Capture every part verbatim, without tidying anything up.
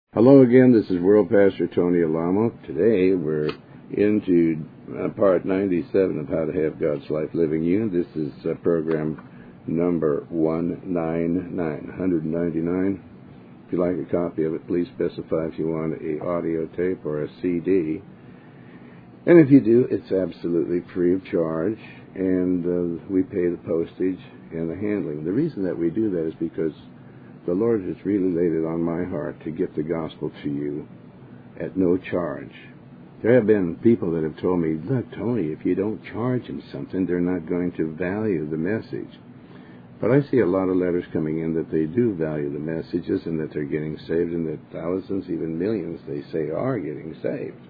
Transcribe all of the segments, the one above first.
Hello again, this is World Pastor Tony Alamo. Today we're into uh, part ninety-seven of How to Have God's Life Living You. This is uh, program number one ninety-nine, one ninety-nine. If you'd like a copy of it, please specify if you want a audio tape or a C D. And if you do, it's absolutely free of charge, and uh, we pay the postage and the handling. The reason that we do that is because the Lord has really laid it on my heart to get the gospel to you at no charge. There have been people that have told me, look, Tony, if you don't charge them something, they're not going to value the message. But I see a lot of letters coming in that they do value the messages and that they're getting saved, and that thousands, even millions, they say, are getting saved.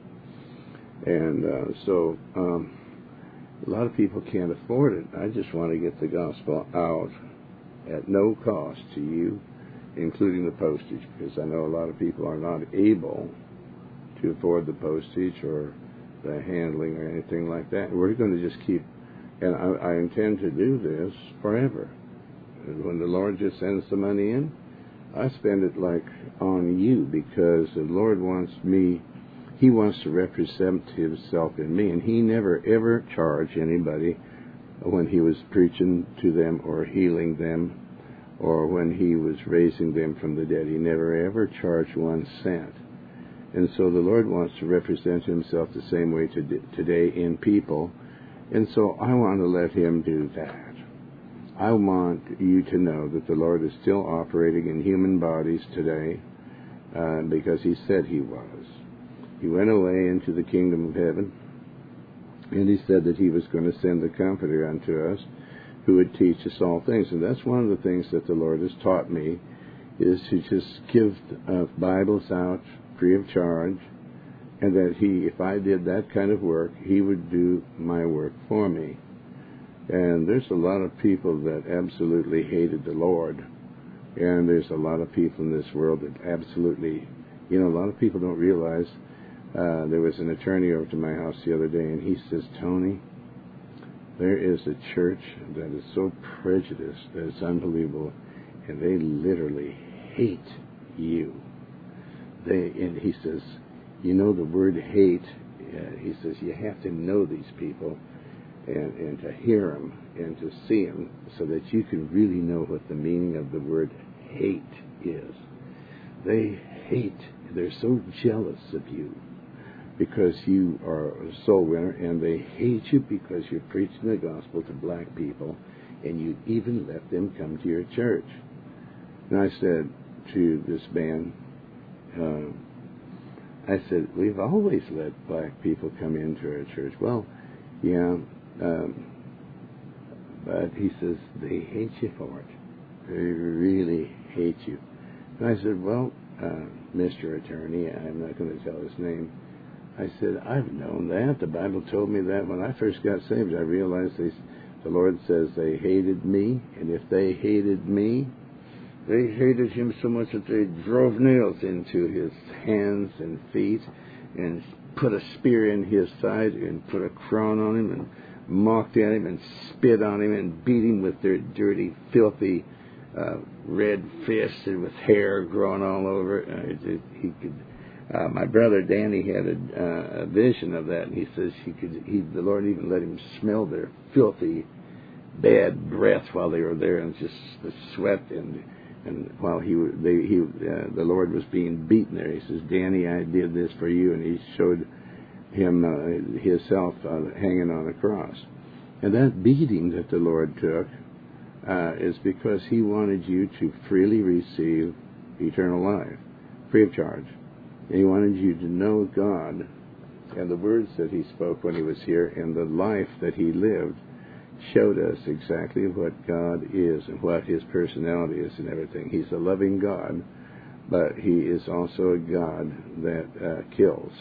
And uh, so um, a lot of people can't afford it. I just want to get the gospel out at no cost to you, including the postage, because I know a lot of people are not able to afford the postage or the handling or anything like that. We're going to just keep, and I, I intend to do this forever. And when the Lord just sends the money in, I spend it like on you, because the Lord wants me, He wants to represent Himself in me, and He never ever charged anybody when He was preaching to them or healing them, or when He was raising them from the dead. He never ever charged one cent. And so the Lord wants to represent Himself the same way to today in people. And so I want to let Him do that. I want you to know that the Lord is still operating in human bodies today, uh, because He said He was. He went away into the kingdom of heaven, and He said that He was going to send the Comforter unto us, who would teach us all things. And that's one of the things that the Lord has taught me, is to just give uh, Bibles out free of charge, and that He, if I did that kind of work, He would do my work for me. And there's a lot of people that absolutely hated the Lord, and there's a lot of people in this world that absolutely, you know, a lot of people don't realize. Uh, there was an attorney over to my house the other day, and he says, Tony, there is a church that is so prejudiced that it's unbelievable, and they literally hate you. They, and he says, you know, the word hate, uh, he says, you have to know these people and, and to hear them and to see them so that you can really know what the meaning of the word hate is. They hate, they're so jealous of you because you are a soul winner, and they hate you because you're preaching the gospel to black people, and you even let them come to your church. And I said to this man, uh, I said, we've always let black people come into our church. Well, yeah, um, but he says, they hate you for it. They really hate you. And I said, well, uh, Mister Attorney, I'm not going to tell his name, I said, I've known that. The Bible told me that when I first got saved. I realized they, the Lord says they hated me, and if they hated me, they hated Him so much that they drove nails into His hands and feet and put a spear in His side and put a crown on Him and mocked at Him and spit on Him and beat Him with their dirty, filthy, uh, red fists and with hair growing all over. Uh, it, it, he could... Uh, my brother Danny had a, uh, a vision of that, and he says he could. He, the Lord even let him smell their filthy, bad breath while they were there, and just the sweat and and while he they, he uh, the Lord was being beaten there. He says, Danny, I did this for you, and he showed him uh, himself uh, hanging on a cross. And that beating that the Lord took uh, is because He wanted you to freely receive eternal life, free of charge. He wanted you to know God and the words that He spoke when He was here, and the life that He lived showed us exactly what God is and what His personality is and everything. He's a loving God, but He is also a God that uh, kills.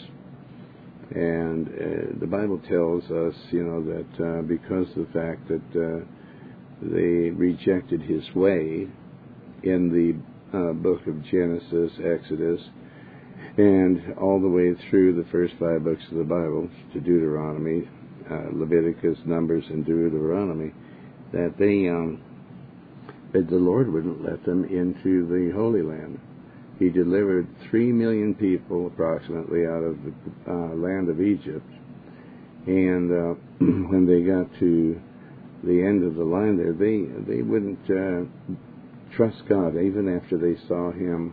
And uh, the Bible tells us, you know, that uh, because of the fact that uh, they rejected His way in the uh, book of Genesis, Exodus, and all the way through the first five books of the Bible to Deuteronomy, uh, Leviticus, Numbers, and Deuteronomy, that they um, that the Lord wouldn't let them into the Holy Land. He delivered three million people approximately out of the uh, land of Egypt. And uh, when they got to the end of the line there, they, they wouldn't uh, trust God even after they saw him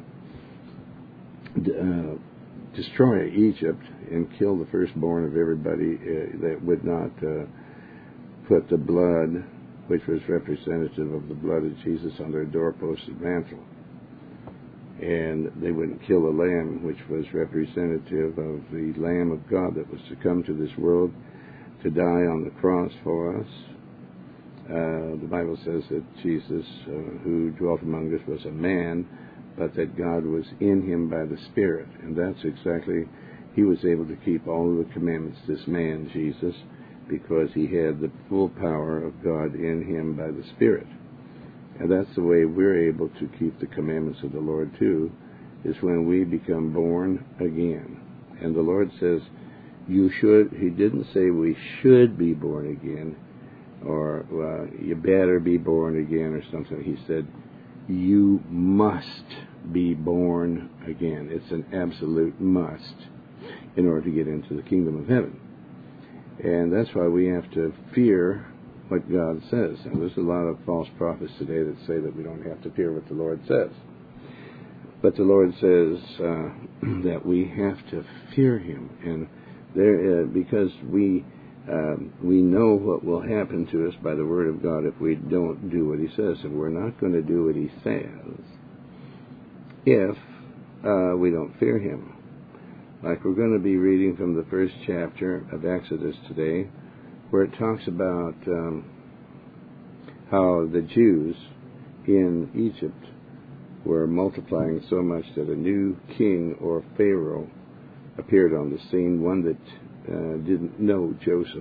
uh, destroy Egypt and kill the firstborn of everybody uh, that would not uh, put the blood, which was representative of the blood of Jesus, on their doorpost and mantle. And they wouldn't kill a lamb, which was representative of the Lamb of God that was to come to this world to die on the cross for us. Uh, the Bible says that Jesus, uh, who dwelt among us, was a man, but that God was in him by the Spirit. And that's exactly, he was able to keep all of the commandments, this man, Jesus, because he had the full power of God in him by the Spirit. And that's the way we're able to keep the commandments of the Lord, too, is when we become born again. And the Lord says, you should, he didn't say we should be born again, or uh, you better be born again, or something. He said, you must be born again. It's an absolute must in order to get into the kingdom of heaven. And that's why we have to fear what God says. And there's a lot of false prophets today that say that we don't have to fear what the Lord says. But the Lord says uh, that we have to fear him. And there, uh, because we um, we know what will happen to us by the word of God if we don't do what he says. And we're not going to do what he says if uh, we don't fear him. Like we're going to be reading from the first chapter of Exodus today, where it talks about um, how the Jews in Egypt were multiplying so much that a new king or Pharaoh appeared on the scene, one that uh, didn't know Joseph.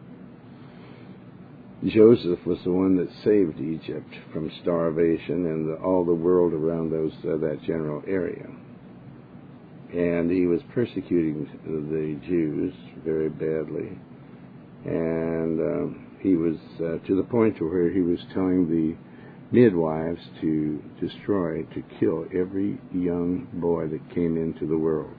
Joseph was the one that saved Egypt from starvation and the, all the world around those uh, that general area. And he was persecuting the Jews very badly. And um, he was uh, to the point to where he was telling the midwives to destroy, to kill every young boy that came into the world.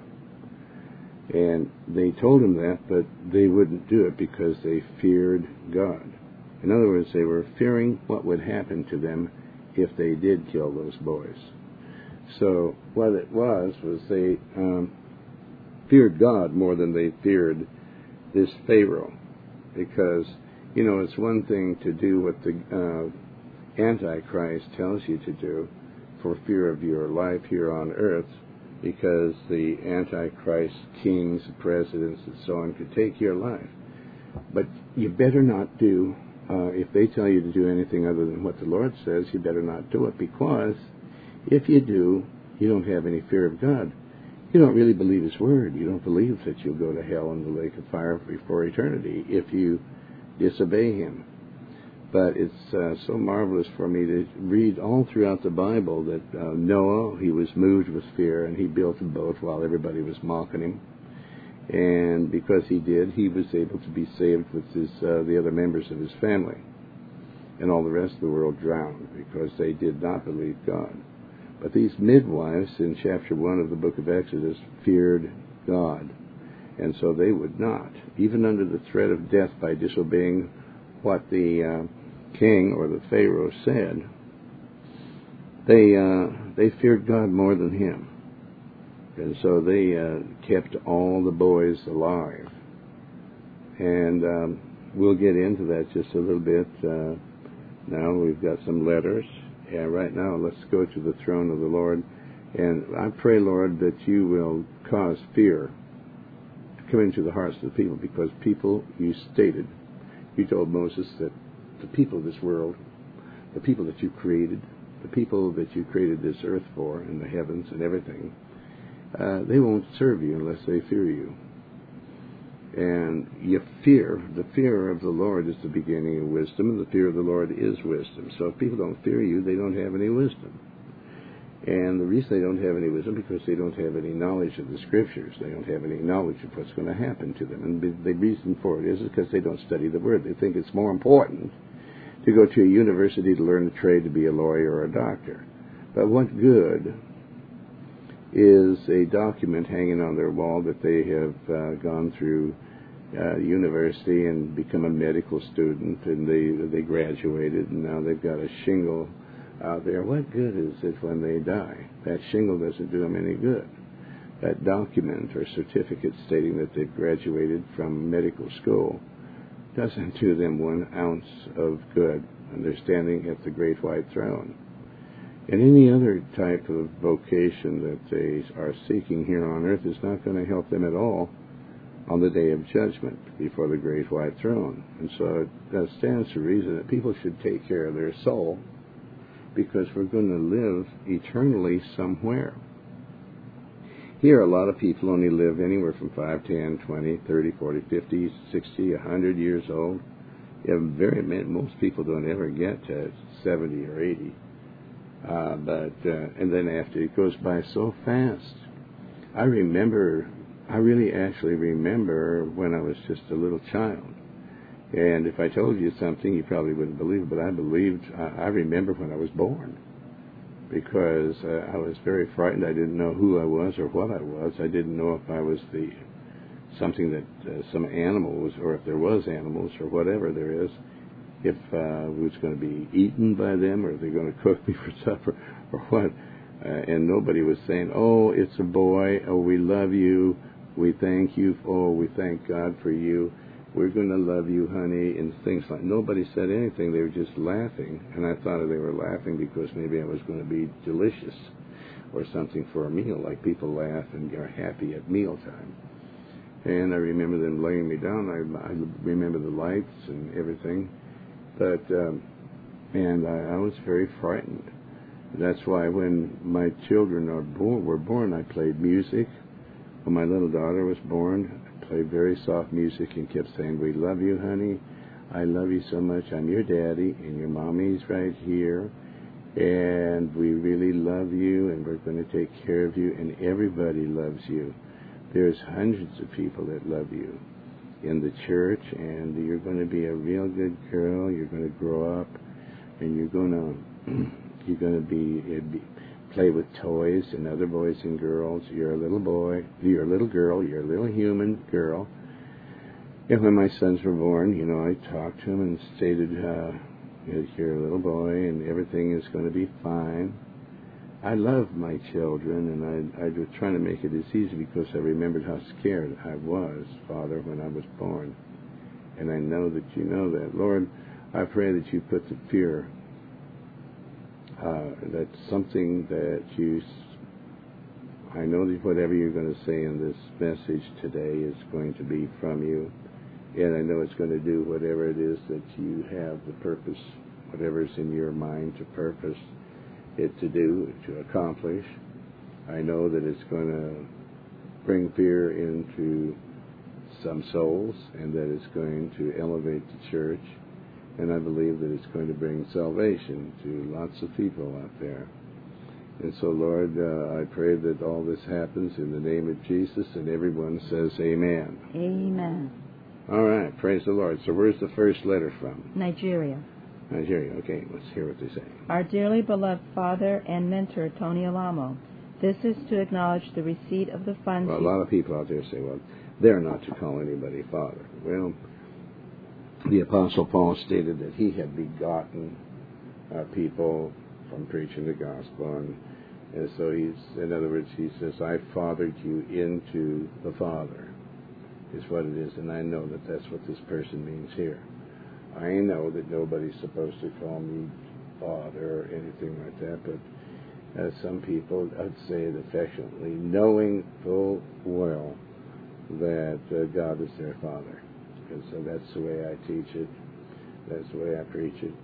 And they told him that, but they wouldn't do it because they feared God. In other words, they were fearing what would happen to them if they did kill those boys. So what it was, was they um, feared God more than they feared this Pharaoh. Because, you know, it's one thing to do what the uh, Antichrist tells you to do for fear of your life here on earth, because the Antichrist kings, presidents, and so on could take your life. But you better not do, uh, if they tell you to do anything other than what the Lord says, you better not do it, because if you do, you don't have any fear of God. You don't really believe his word. You don't believe that you'll go to hell in the lake of fire for eternity if you disobey him. But it's uh, so marvelous for me to read all throughout the Bible that uh, Noah, he was moved with fear, and he built a boat while everybody was mocking him. And because he did, he was able to be saved with his, uh, the other members of his family. And all the rest of the world drowned because they did not believe God. But these midwives in chapter one of the book of Exodus feared God. And so they would not, even under the threat of death by disobeying what the uh, king or the Pharaoh said, they uh, they feared God more than him. And so they uh, kept all the boys alive. And um, we'll get into that just a little bit. Uh, now we've got some letters. Yeah, right now, let's go to the throne of the Lord. And I pray, Lord, that you will cause fear to come into the hearts of the people, because people, you stated, you told Moses that the people of this world, the people that you created, the people that you created this earth for, and the heavens and everything, uh, they won't serve you unless they fear you. And you fear, the fear of the Lord is the beginning of wisdom, and the fear of the Lord is wisdom. So if people don't fear you, they don't have any wisdom. And the reason they don't have any wisdom is because they don't have any knowledge of the Scriptures. They don't have any knowledge of what's going to happen to them. And the reason for it is because they don't study the Word. They think it's more important to go to a university to learn a trade to be a lawyer or a doctor. But what good is a document hanging on their wall that they have uh, gone through uh, university and become a medical student, and they they graduated, and now they've got a shingle out there. What good is it when they die? That shingle doesn't do them any good. That document or certificate stating that they've graduated from medical school doesn't do them one ounce of good, and they're standing at the great white throne. And any other type of vocation that they are seeking here on earth is not going to help them at all on the day of judgment before the great white throne. And so it stands to reason that people should take care of their soul, because we're going to live eternally somewhere. Here, a lot of people only live anywhere from five, ten, twenty, thirty, forty, fifty, sixty, one hundred years old. You have very many, most people don't ever get to seventy or eighty. Uh, but uh, and then after, it goes by so fast. I remember, I really actually remember when I was just a little child. And if I told you something, you probably wouldn't believe it, but I believed, I, I remember when I was born. Because uh, I was very frightened. I didn't know who I was or what I was. I didn't know if I was the something that uh, some animal was, or if there was animals or whatever there is, if uh, I was going to be eaten by them, or if they're going to cook me for supper, or what. Uh, and nobody was saying, "Oh, it's a boy. Oh, we love you. We thank you. Oh, we thank God for you. We're going to love you, honey," and things like. Nobody said anything. They were just laughing, and I thought they were laughing because maybe I was going to be delicious or something for a meal, like people laugh and are happy at mealtime. And I remember them laying me down. I, I remember the lights and everything, but um, and I, I was very frightened. That's why when my children are born, were born, I played music. When my little daughter was born, played very soft music and kept saying, "We love you, honey. I love you so much. I'm your daddy, and your mommy's right here. And we really love you, and we're going to take care of you, and everybody loves you. There's hundreds of people that love you in the church, and you're going to be a real good girl. You're going to grow up, and you're going to you're going to be, be play with toys and other boys and girls. You're a little boy. You're a little girl. You're a little human girl." And when my sons were born, you know, I talked to them and stated, uh, "You're a little boy, and everything is going to be fine." I love my children, and I, I was trying to make it as easy because I remembered how scared I was, Father, when I was born. And I know that you know that. Lord, I pray that you put the fear, uh, that's something that you, I know that whatever you're going to say in this message today is going to be from you. And I know it's going to do whatever it is that you have the purpose, whatever's in your mind to purpose it to do, to accomplish. I know that it's going to bring fear into some souls, and that it's going to elevate the church. And I believe that it's going to bring salvation to lots of people out there. And so, Lord, uh, I pray that all this happens in the name of Jesus, and everyone says amen. Amen. All right, praise the Lord. So where's the first letter from? Nigeria. Nigeria, okay, let's hear what they say. Our dearly beloved father and mentor, Tony Alamo, this is to acknowledge the receipt of the funds... Well, a lot of people out there say, well, they're not to call anybody father. Well, the Apostle Paul stated that he had begotten uh, people from preaching the gospel, and, and so he's, in other words, he says, I fathered you into the Father, is what it is, and I know that that's what this person means here. I know that nobody's supposed to call me father or anything like that, but uh, some people, I'd say it affectionately, knowing full well that uh, God is their Father. And so that's the way I teach it. That's the way I preach it.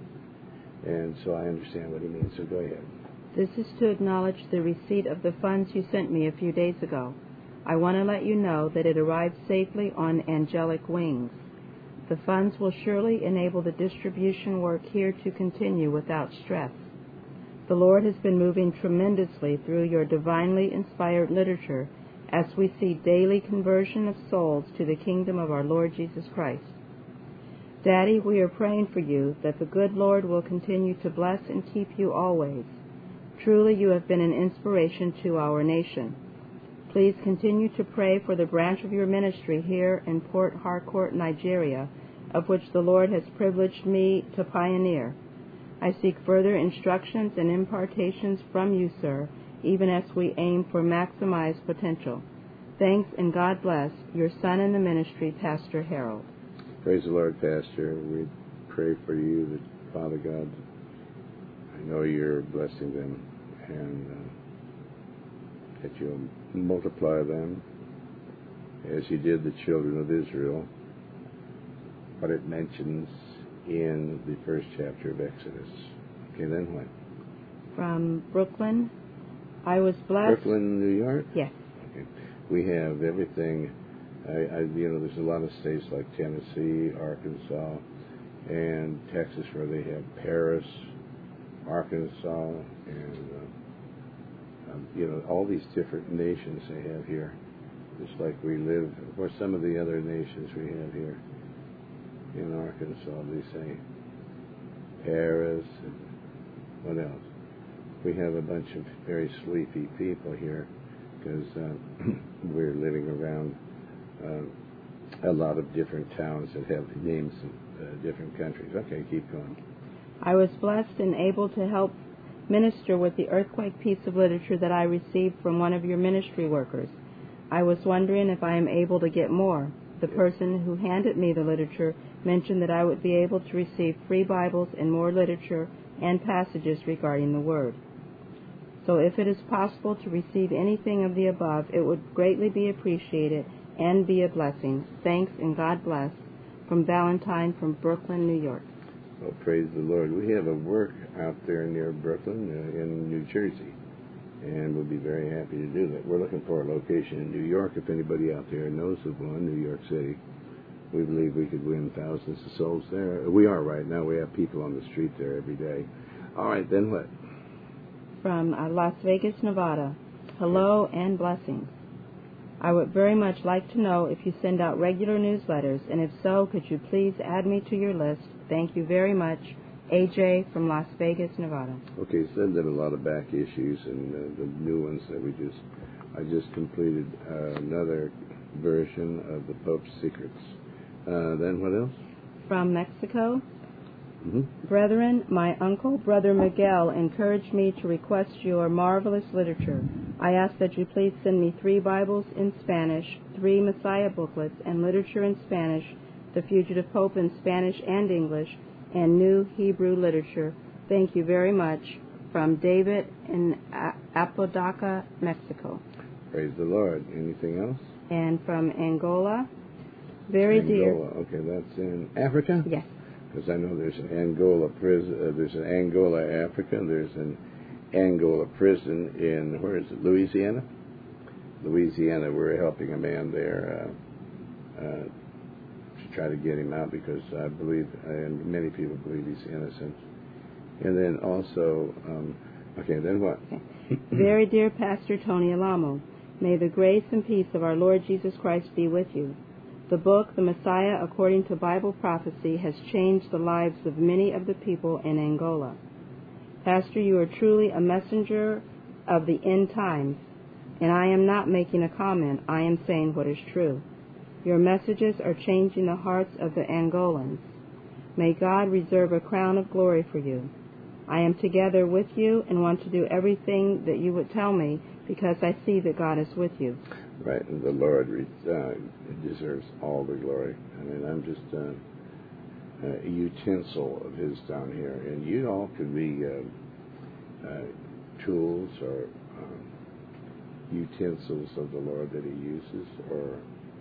And so I understand what he means, so go ahead. This is to acknowledge the receipt of the funds you sent me a few days ago. I want to let you know that it arrived safely on angelic wings. The funds will surely enable the distribution work here to continue without stress. The Lord has been moving tremendously through your divinely inspired literature as we see daily conversion of souls to the kingdom of our Lord Jesus Christ. Daddy, we are praying for you that the good Lord will continue to bless and keep you always. Truly, you have been an inspiration to our nation. Please continue to pray for the branch of your ministry here in Port Harcourt, Nigeria, of which the Lord has privileged me to pioneer. I seek further instructions and impartations from you, sir, even as we aim for maximized potential. Thanks, and God bless your son in the ministry, Pastor Harold. Praise the Lord, Pastor. We pray for you that, Father God, I know you're blessing them, and uh, that you'll multiply them as you did the children of Israel, what it mentions in the first chapter of Exodus. Okay, then what? From Brooklyn, I was blessed. Brooklyn, New York? Yes. Okay. We have everything. I, I, you know, there's a lot of states like Tennessee, Arkansas, and Texas where they have Paris, Arkansas, and uh, um, you know, all these different nations they have here. Just like we live, or some of the other nations we have here in Arkansas, they say Paris, and what else? We have a bunch of very sleepy people here because uh, we're living around uh, a lot of different towns that have names of uh, different countries. Okay, keep going. I was blessed and able to help minister with the earthquake piece of literature that I received from one of your ministry workers. I was wondering if I am able to get more. The person who handed me the literature mentioned that I would be able to receive free Bibles and more literature and passages regarding the Word. So if it is possible to receive anything of the above, it would greatly be appreciated and be a blessing. Thanks, and God bless. From Valentine from Brooklyn, New York. Well, praise the Lord. We have a work out there near Brooklyn uh, in New Jersey, and we'll be very happy to do that. We're looking for a location in New York. If anybody out there knows of one, New York City, we believe we could win thousands of souls there. We are right now. We have people on the street there every day. All right, then what? From uh, Las Vegas, Nevada. Hello and blessings. I would very much like to know if you send out regular newsletters, and if so, could you please add me to your list? Thank you very much. A J from Las Vegas, Nevada. Okay, send them a lot of back issues and uh, the new ones that we just, I just completed uh, another version of the Pope's Secrets. Uh, then what else? From Mexico. Mm-hmm. Brethren, my uncle, Brother Miguel, encouraged me to request your marvelous literature. I ask that you please send me three Bibles in Spanish, three Messiah booklets, and literature in Spanish, the Fugitive Pope in Spanish and English, and new Hebrew literature. Thank you very much. From David in Apodaca, Mexico. Praise the Lord. Anything else? And from Angola. Very Angola. dear. Okay, that's in Africa? Yes. Because I know there's an Angola prison, uh, there's an Angola, Africa, there's an Angola prison in, where is it, Louisiana? Louisiana, we're helping a man there uh, uh, to try to get him out because I believe, and many people believe he's innocent. And then also, um, okay, then what? Okay. Very dear Pastor Tony Alamo, may the grace and peace of our Lord Jesus Christ be with you. The book, The Messiah According to Bible Prophecy, has changed the lives of many of the people in Angola. Pastor, you are truly a messenger of the end times, and I am not making a comment. I am saying what is true. Your messages are changing the hearts of the Angolans. May God reserve a crown of glory for you. I am together with you and want to do everything that you would tell me because I see that God is with you. Right, and the Lord uh, deserves all the glory. I mean, I'm just uh, a utensil of His down here, and you all could be uh, uh, tools or um, utensils of the Lord that He uses, or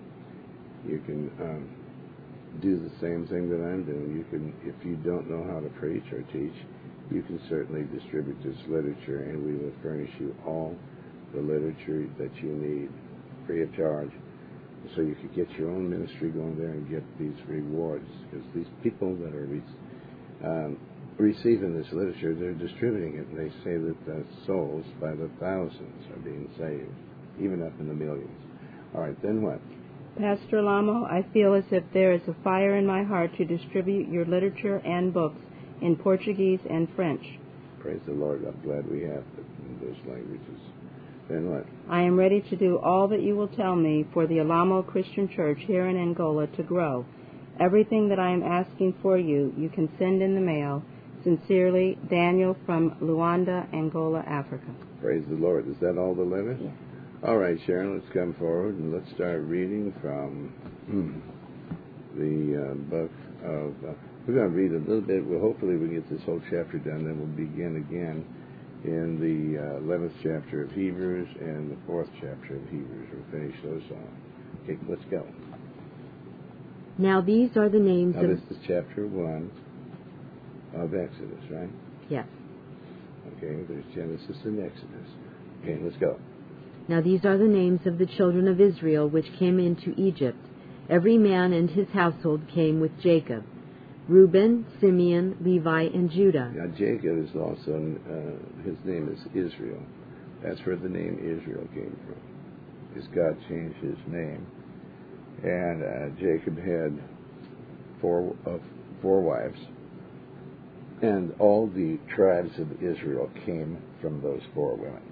you can um, do the same thing that I'm doing. You can, if you don't know how to preach or teach, you can certainly distribute this literature, and we will furnish you all the literature that you need, free of charge, so you could get your own ministry going there and get these rewards. Because these people that are re- um, receiving this literature, they're distributing it, and they say that the souls by the thousands are being saved, even up in the millions. All right, then what? Pastor Lamo, I feel as if there is a fire in my heart to distribute your literature and books in Portuguese and French. Praise the Lord. I'm glad we have those languages. Then what? I am ready to do all that you will tell me for the Alamo Christian Church here in Angola to grow. Everything that I am asking for you, you can send in the mail. Sincerely, Daniel from Luanda, Angola, Africa. Praise the Lord. Is that all the letter? Yes. All right, Sharon, let's come forward and let's start reading from the uh, book of... Uh, we're going to read a little bit. Well, hopefully we can get this whole chapter done. Then we'll begin again in the uh, eleventh chapter of Hebrews and the fourth chapter of Hebrews. We'll finish those off. Okay, let's go. Now these are the names now, of... this is chapter one of Exodus, right? Yes. Okay, there's Genesis and Exodus. Okay, let's go. Now these are the names of the children of Israel which came into Egypt. Every man and his household came with Jacob. Reuben, Simeon, Levi, and Judah. Now Jacob is also, uh, his name is Israel. That's where the name Israel came from. Because God changed his name. And uh, Jacob had four, uh, four wives. And all the tribes of Israel came from those four women.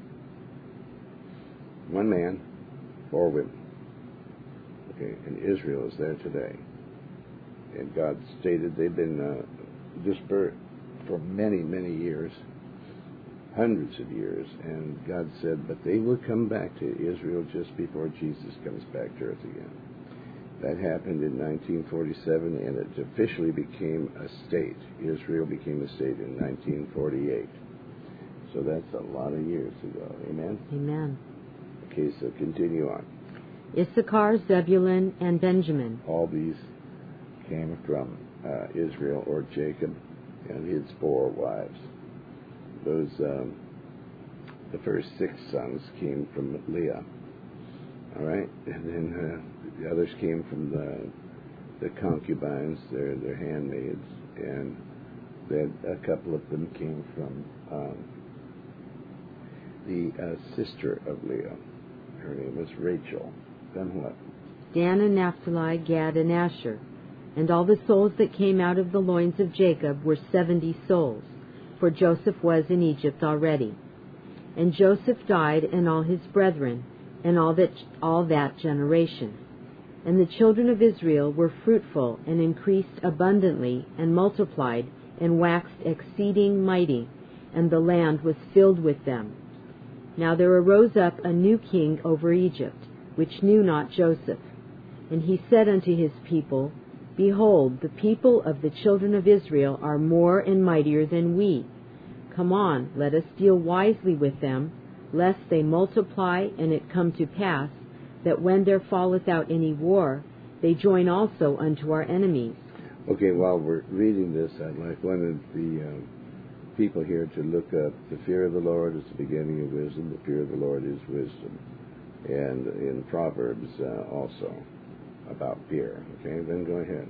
One man, four women. Okay, and Israel is there today. And God stated they've been uh, dispersed for many, many years, hundreds of years. And God said, but they will come back to Israel just before Jesus comes back to earth again. That happened in nineteen forty-seven, and it officially became a state. Israel became a state in nineteen forty-eight. So that's a lot of years ago. Amen? Amen. Okay, so continue on. Issachar, Zebulun, and Benjamin. All these came from uh, Israel or Jacob and his four wives. Those, um, the first six sons came from Leah. All right? And then uh, the others came from the, the concubines, their, their handmaids. And then a couple of them came from um, the uh, sister of Leah. Her name was Rachel. Then what? Dan and Naphtali, Gad and Asher. And all the souls that came out of the loins of Jacob were seventy souls, for Joseph was in Egypt already. And Joseph died, and all his brethren, and all that all that generation. And the children of Israel were fruitful, and increased abundantly, and multiplied, and waxed exceeding mighty, and the land was filled with them. Now there arose up a new king over Egypt, which knew not Joseph. And he said unto his people, Behold, the people of the children of Israel are more and mightier than we. Come on, let us deal wisely with them, lest they multiply, and it come to pass, that when there falleth out any war, they join also unto our enemies. Okay, while we're reading this, I'd like one of the um, people here to look up, the fear of the Lord is the beginning of wisdom, the fear of the Lord is wisdom. And in Proverbs uh, also about fear. Okay, then go ahead.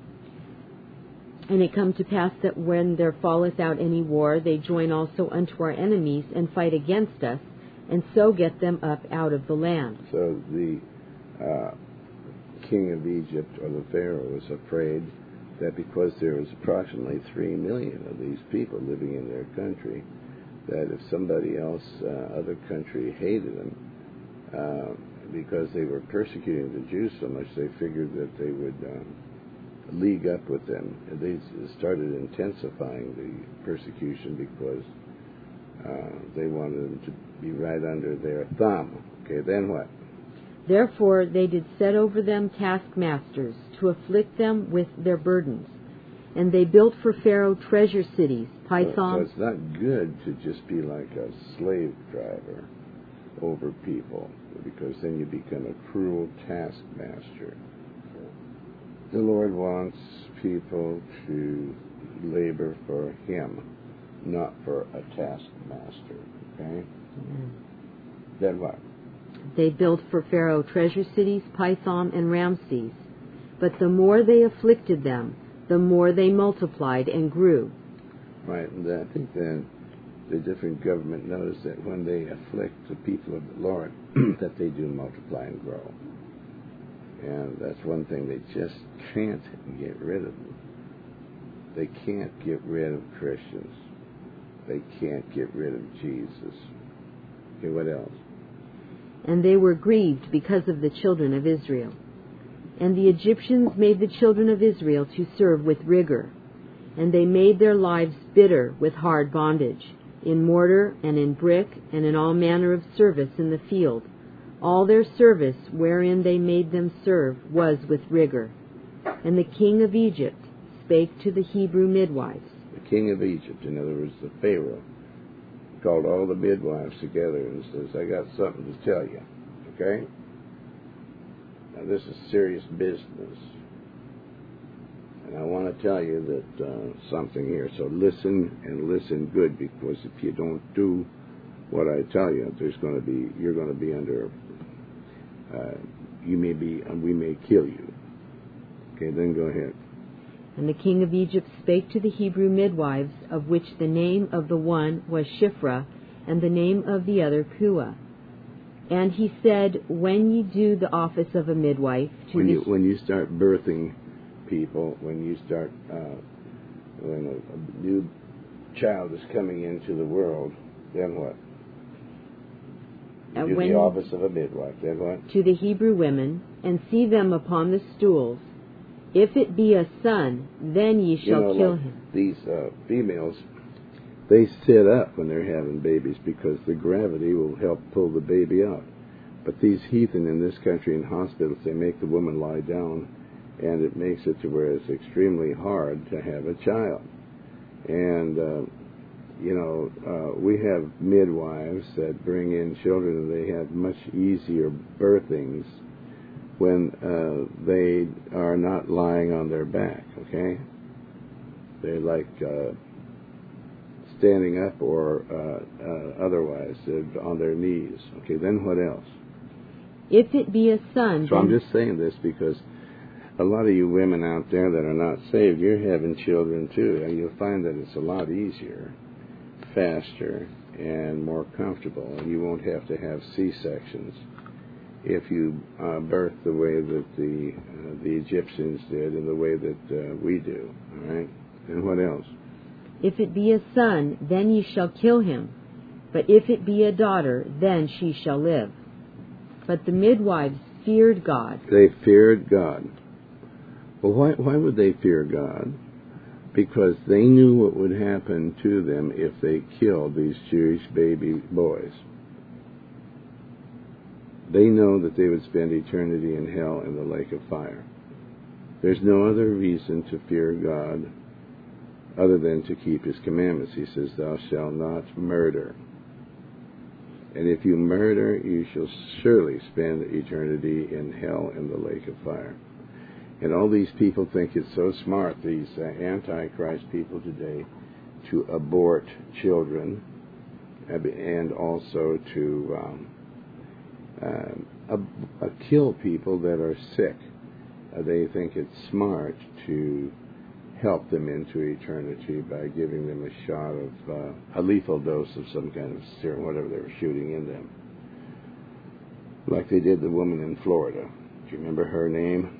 And it come to pass that when there falleth out any war, they join also unto our enemies, and fight against us, and so get them up out of the land. So the uh, king of Egypt, or the Pharaoh, was afraid that because there was approximately three million of these people living in their country, that if somebody else, uh, other country, hated them, uh, because they were persecuting the Jews so much, they figured that they would um, league up with them. And they started intensifying the persecution because uh, they wanted them to be right under their thumb. Okay, then what? Therefore they did set over them taskmasters, to afflict them with their burdens. And they built for Pharaoh treasure cities, Pithom. So, so it's not good to just be like a slave driver over people, because then you become a cruel taskmaster. The Lord wants people to labor for Him, not for a taskmaster. Okay? Amen. Then what? They built for Pharaoh treasure cities, Pithom and Ramses. But the more they afflicted them, the more they multiplied and grew. Right, and I think then the different government knows that when they afflict the people of the Lord, that they do multiply and grow. And that's one thing, they just can't get rid of them. They can't get rid of Christians. they can't get rid of Jesus. Okay, what else? And they were grieved because of the children of Israel. And the Egyptians made the children of Israel to serve with rigor. And they made their lives bitter with hard bondage, in mortar and in brick and in all manner of service in the field. All their service wherein they made them serve was with rigor. And the king of Egypt spake to the Hebrew midwives. The king of Egypt, in other words, the Pharaoh, called all the midwives together and says, I got something to tell you, okay? Now, this is serious business. And I want to tell you that uh, something here. So listen and listen good, because if you don't do what I tell you, there's going to be, you're going to be under, uh, you may be, uh, we may kill you. Okay, then go ahead. And the king of Egypt spake to the Hebrew midwives, of which the name of the one was Shiphrah, and the name of the other Puah. And he said, when ye do the office of a midwife... To when, you, when you start birthing people, when you start, uh, when a, a new child is coming into the world, then what? You uh, do when the office of a midwife, then what? To the Hebrew women, and see them upon the stools. If it be a son, then ye shall you know, kill like him. These uh, females, they sit up when they're having babies because the gravity will help pull the baby out. But these heathen in this country in hospitals, they make the woman lie down, and it makes it to where it's extremely hard to have a child. And, uh, you know, uh, we have midwives that bring in children, and they have much easier birthings when uh, they are not lying on their back, okay? They're like uh, standing up or uh, uh, otherwise, they're on their knees. Okay, then what else? If it be a son... So I'm just saying this because a lot of you women out there that are not saved, you're having children too, and you'll find that it's a lot easier, faster, and more comfortable, and you won't have to have C-sections if you uh, birth the way that the uh, the Egyptians did and the way that uh, we do, all right? And what else? If it be a son, then ye shall kill him. But if it be a daughter, then she shall live. But the midwives feared God. They feared God. Well, why, why would they fear God? Because they knew what would happen to them if they killed these Jewish baby boys. They know that they would spend eternity in hell in the lake of fire. There's no other reason to fear God other than to keep his commandments. He says, thou shalt not murder. And if you murder, you shall surely spend eternity in hell in the lake of fire. And all these people think it's so smart, these uh, Antichrist people today, to abort children and also to um, uh, uh, kill people that are sick. Uh, they think it's smart to help them into eternity by giving them a shot of uh, a lethal dose of some kind of serum, whatever they were shooting in them. Like they did the woman in Florida. Do you remember her name?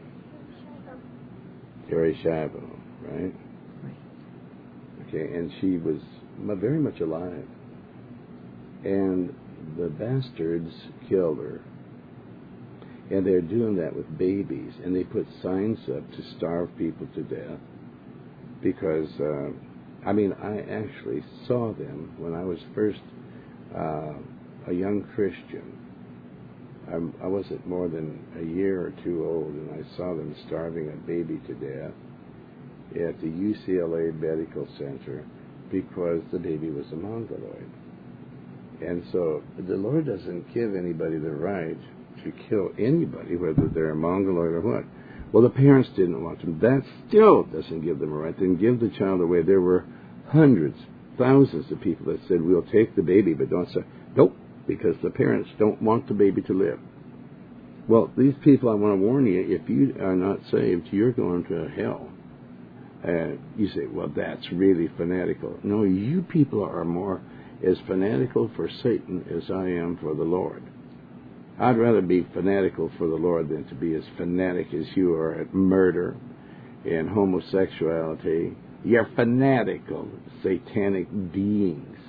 Terri Schiavo, right? Right. Okay, and she was very much alive. And the bastards killed her. And they're doing that with babies. And they put signs up to starve people to death. Because, uh, I mean, I actually saw them when I was first uh, a young Christian. I'm, I wasn't more than a year or two old, and I saw them starving a baby to death at the U C L A Medical Center because the baby was a mongoloid. And so the Lord doesn't give anybody the right to kill anybody, whether they're a mongoloid or what. Well, the parents didn't want them. That still doesn't give them a right. Then give the child away. There were hundreds, thousands of people that said, we'll take the baby, but don't say, nope, because the parents don't want the baby to live. Well, these people, I want to warn you, if you are not saved, you're going to hell. Uh, you say, well, that's really fanatical. No, you people are more as fanatical for Satan as I am for the Lord. I'd rather be fanatical for the Lord than to be as fanatic as you are at murder and homosexuality. You're fanatical, satanic beings.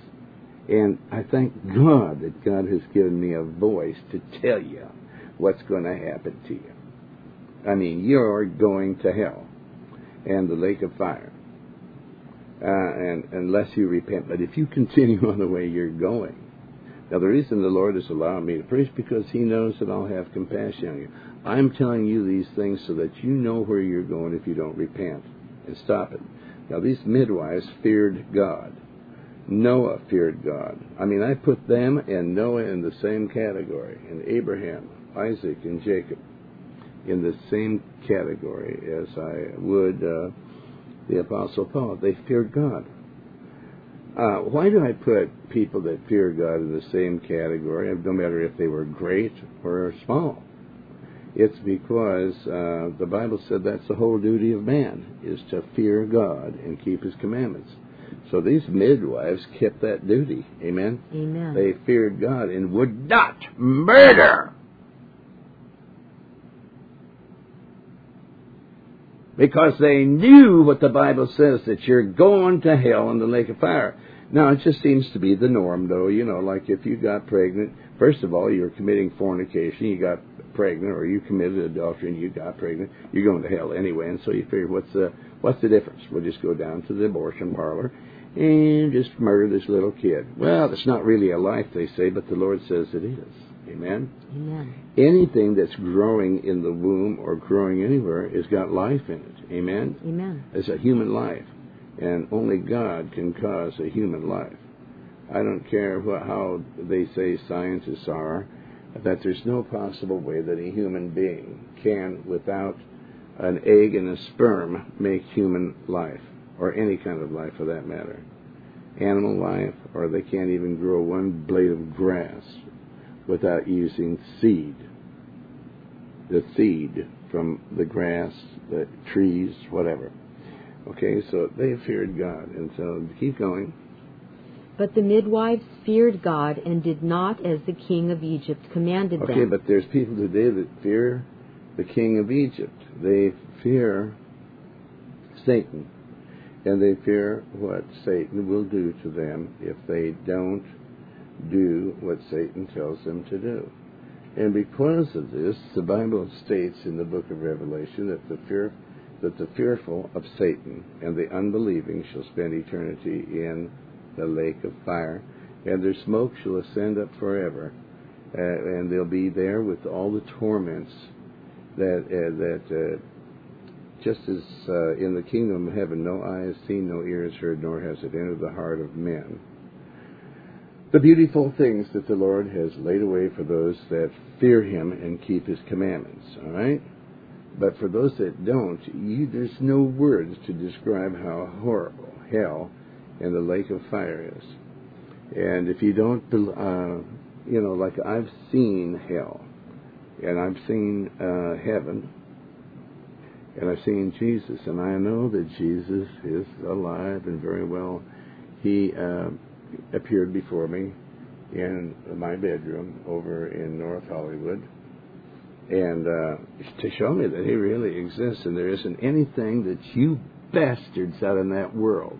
And I thank God that God has given me a voice to tell you what's going to happen to you. I mean, you're going to hell and the lake of fire, uh, and unless you repent. But if you continue on the way you're going, now the reason the Lord has allowed me to preach because He knows that I'll have compassion on you. I'm telling you these things so that you know where you're going if you don't repent and stop it. Now these midwives feared God. Noah feared God. I mean, I put them and Noah in the same category, and Abraham, Isaac, and Jacob in the same category as I would uh, the Apostle Paul. They feared God. Uh, why do I put people that fear God in the same category, no matter if they were great or small? It's because uh, the Bible said that's the whole duty of man, is to fear God and keep His commandments. So these midwives kept that duty. Amen? Amen. They feared God and would not murder. Because they knew what the Bible says, that you're going to hell in the lake of fire. Now, it just seems to be the norm, though. You know, like if you got pregnant, first of all, you're committing fornication, you got pregnant, or you committed adultery and you got pregnant, you're going to hell anyway. And so you figure, what's the, what's the difference? We'll just go down to the abortion parlor and just murder this little kid. Well, it's not really a life, they say, but the Lord says it is. Amen? Amen. Anything that's growing in the womb or growing anywhere has got life in it. Amen? Amen. It's a human life. And only God can cause a human life. I don't care what, how they say scientists are, that there's no possible way that a human being can, without an egg and a sperm, make human life, or any kind of life for that matter. Animal life, or they can't even grow one blade of grass without using seed. The seed from the grass, the trees, whatever. Okay, so they feared God, and so keep going. But the midwives feared God and did not as the king of Egypt commanded okay, them. Okay, but there's people today that fear the king of Egypt. They fear Satan, and they fear what Satan will do to them if they don't do what Satan tells them to do. And because of this, the Bible states in the book of Revelation that the fear that the fearful of Satan and the unbelieving shall spend eternity in the lake of fire, and their smoke shall ascend up forever, uh, and they'll be there with all the torments that uh, that uh, just as uh, in the kingdom of heaven no eye has seen, no ear has heard, nor has it entered the heart of men, the beautiful things that the Lord has laid away for those that fear Him and keep His commandments. All right? But for those that don't, you, there's no words to describe how horrible hell and the lake of fire is. And if you don't, uh, you know, like I've seen hell, and I've seen uh, heaven, and I've seen Jesus, and I know that Jesus is alive and very well. He uh, appeared before me in my bedroom over in North Hollywood, and uh, to show me that He really exists, and there isn't anything that you bastards out in that world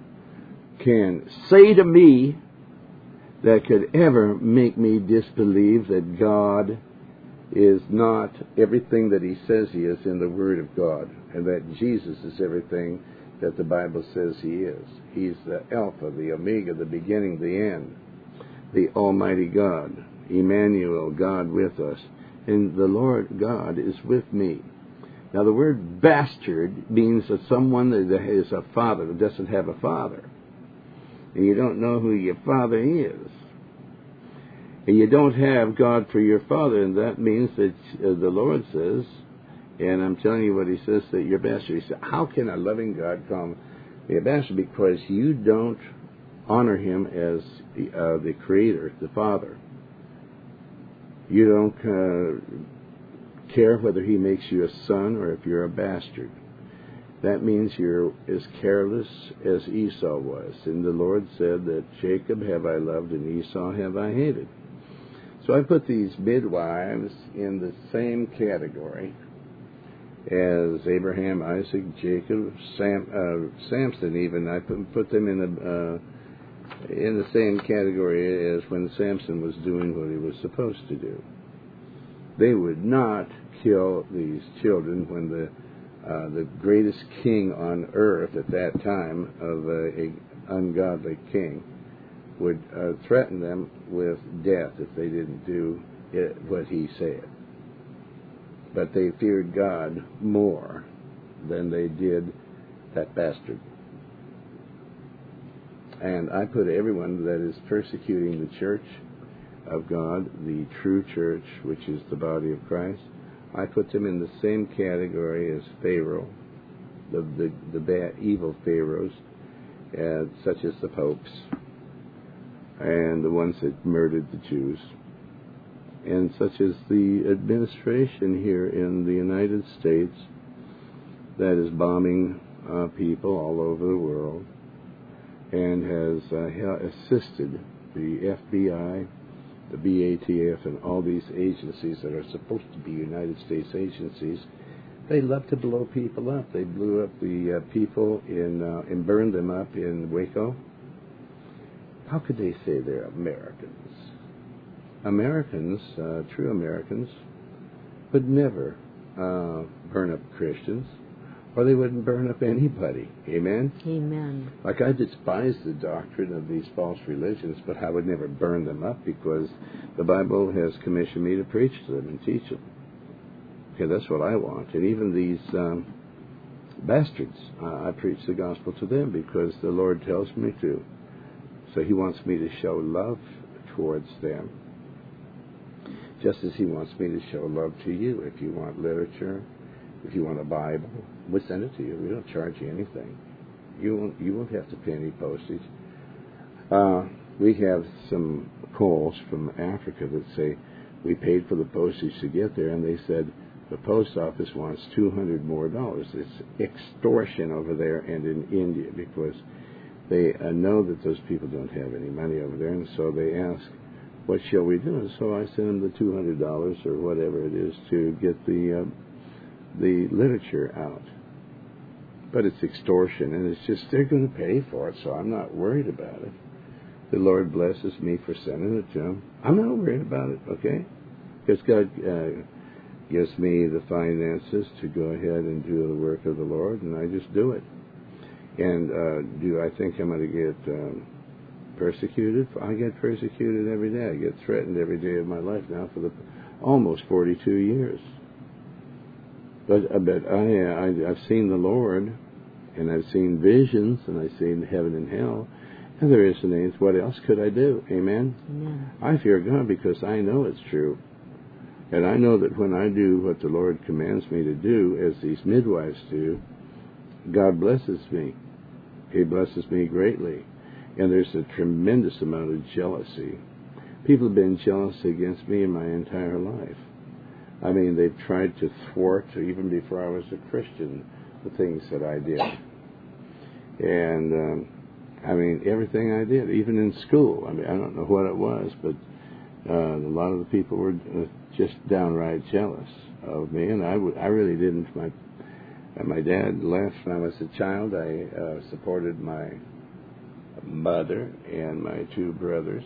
can say to me that could ever make me disbelieve that God is not everything that He says He is in the Word of God, and that Jesus is everything that the Bible says He is. He's the Alpha, the Omega, the beginning, the end, the Almighty God, Emmanuel, God with us. And the Lord God is with me. Now, the word bastard means that someone that is a father that doesn't have a father. And you don't know who your father is. And you don't have God for your father, and that means that uh, the Lord says, and I'm telling you what He says, that you're a bastard. He said, how can a loving God call me a bastard? Because you don't honor Him as uh, the Creator, the Father. You don't uh, care whether He makes you a son or if you're a bastard. That means you're as careless as Esau was. And the Lord said that Jacob have I loved and Esau have I hated. So I put these midwives in the same category as Abraham, Isaac, Jacob, Sam, uh, Samson even. I put, put them in the, uh, in the same category as when Samson was doing what he was supposed to do. They would not kill these children when the uh, the greatest king on earth at that time of a, a ungodly king would uh, threaten them with death if they didn't do it, what he said. But they feared God more than they did that bastard. And I put everyone that is persecuting the church of God, the true church, which is the body of Christ, I put them in the same category as Pharaoh, the the, the bad, evil pharaohs, uh, such as the popes, and the ones that murdered the Jews, and such as the administration here in the United States that is bombing uh, people all over the world and has uh, assisted the F B I, the B A T F, and all these agencies that are supposed to be United States agencies. They love to blow people up. They blew up the uh, people in uh, and burned them up in Waco. How could they say they're Americans? Americans, uh, true Americans, would never uh, burn up Christians, or they wouldn't burn up anybody. Amen? Amen. Like, I despise the doctrine of these false religions, but I would never burn them up because the Bible has commissioned me to preach to them and teach them. Okay, that's what I want. And even these um, bastards, uh, I preach the gospel to them because the Lord tells me to. So he wants me to show love towards them, just as he wants me to show love to you. If you want literature, if you want a Bible, we'll send it to you. We don't charge you anything. You won't, you won't have to pay any postage. Uh, we have some calls from Africa that say we paid for the postage to get there, and they said the post office wants two hundred more dollars. It's extortion over there and in India because they uh, know that those people don't have any money over there, and so they ask, what shall we do? And so I send them the two hundred dollars or whatever it is to get the... Uh, the literature out. But it's extortion, and it's just, they're going to pay for it, so I'm not worried about it. The Lord blesses me for sending it to them. I'm not worried about it, okay? Because God uh, gives me the finances to go ahead and do the work of the Lord, and I just do it. And uh, do I think I'm going to get um, persecuted? I get persecuted every day. I get threatened every day of my life now for the almost forty-two years. But, uh, but I, uh, I, I've seen the Lord, and I've seen visions, and I've seen heaven and hell, and there isn't anything. What else could I do? Amen? Amen. I fear God because I know it's true. And I know that when I do what the Lord commands me to do, as these midwives do, God blesses me. He blesses me greatly. And there's a tremendous amount of jealousy. People have been jealous against me in my entire life. I mean, they've tried to thwart, even before I was a Christian, the things that I did. And, um, I mean, everything I did, even in school. I mean, I don't know what it was, but uh, a lot of the people were uh, just downright jealous of me, and I, w- I really didn't. My, uh, my dad left when I was a child. I uh, supported my mother and my two brothers.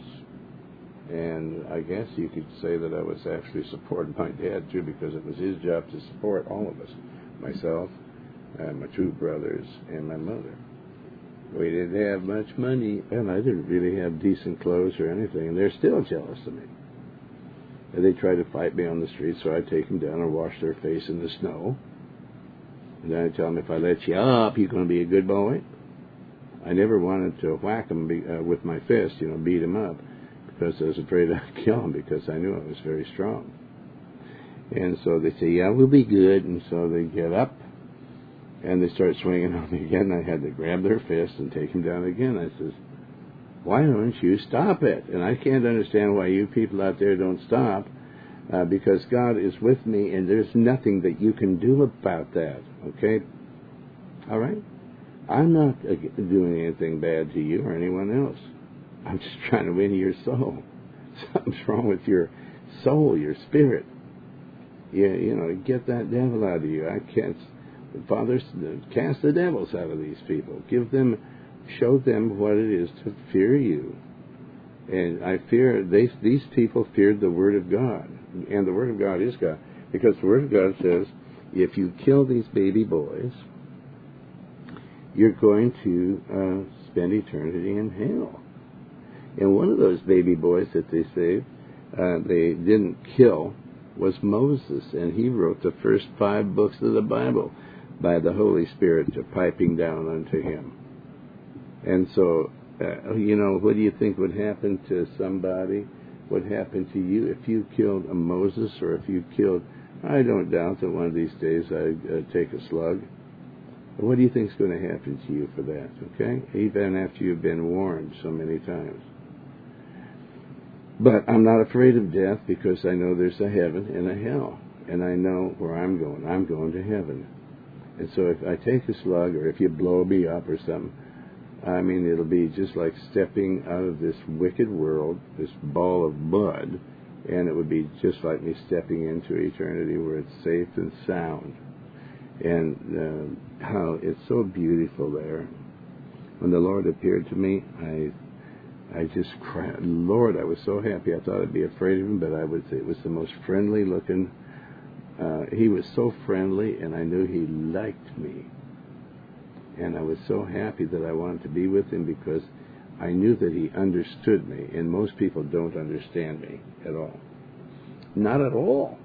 And I guess you could say that I was actually supporting my dad, too, because it was his job to support all of us, myself, and my two brothers, and my mother. We didn't have much money, and I didn't really have decent clothes or anything, and they're still jealous of me. And they try to fight me on the street, so I take them down and wash their face in the snow. And then I tell them, if I let you up, you're going to be a good boy. I never wanted to whack them be, uh, with my fist, you know, beat them up, because I was afraid I'd kill him because I knew I was very strong. And so they say, yeah, we'll be good. And so they get up, and they start swinging on me again. I had to grab their fist and take them down again. I says, why don't you stop it? And I can't understand why you people out there don't stop, uh, because God is with me, and there's nothing that you can do about that, okay? All right? I'm not uh, doing anything bad to you or anyone else. I'm just trying to win your soul. Something's wrong with your soul, your spirit. You, you know, get that devil out of you. I can't. Father, cast the devils out of these people. Give them show them what it is to fear you. And I fear, they, these people feared the Word of God. And the Word of God is God. Because the Word of God says, if you kill these baby boys, you're going to uh, spend eternity in hell. And one of those baby boys that they saved, uh, they didn't kill, was Moses. And he wrote the first five books of the Bible by the Holy Spirit piping down unto him. And so, uh, you know, what do you think would happen to somebody? What happened to you if you killed a Moses, or if you killed... I don't doubt that one of these days I'd uh, take a slug. What do you think is going to happen to you for that, okay? Even after you've been warned so many times. But I'm not afraid of death, because I know there's a heaven and a hell. And I know where I'm going. I'm going to heaven. And so if I take a slug, or if you blow me up or something, I mean, it'll be just like stepping out of this wicked world, this ball of mud, and it would be just like me stepping into eternity where it's safe and sound. And uh, how it's so beautiful there. When the Lord appeared to me, I I just cried. Lord, I was so happy. I thought I'd be afraid of him, but I would say it was the most friendly looking. Uh, he was so friendly, and I knew he liked me. And I was so happy that I wanted to be with him, because I knew that he understood me, and most people don't understand me at all. Not at all.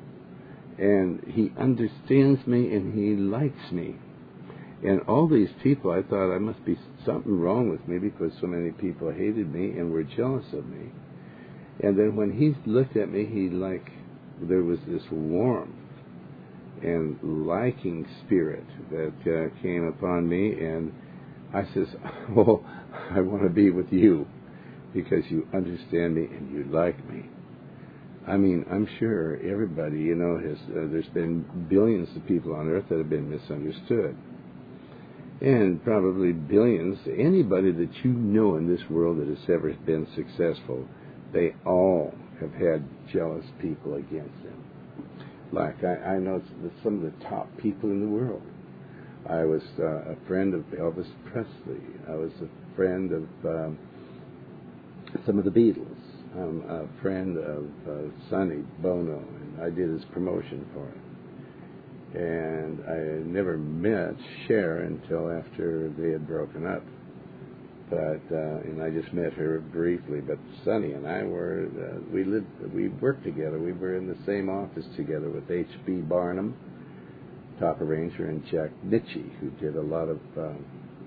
And he understands me, and he likes me. And all these people, I thought I must be something wrong with me, because so many people hated me and were jealous of me. And then when he looked at me, he like, there was this warmth and liking spirit that uh, came upon me, and I says, oh, I want to be with you, because you understand me and you like me. I mean, I'm sure everybody, you know, has, uh, there's been billions of people on earth that have been misunderstood. And probably billions, anybody that you know in this world that has ever been successful, they all have had jealous people against them. Like, I, I know some of the top people in the world. I was uh, a friend of Elvis Presley. I was a friend of um, some of the Beatles. I'm a friend of uh, Sonny Bono, and I did his promotion for him. And I never met Cher until after they had broken up. But uh, and I just met her briefly. But Sonny and I were uh, we lived we worked together. We were in the same office together with H B Barnum, top arranger, and Jack Nitzsche, who did a lot of um,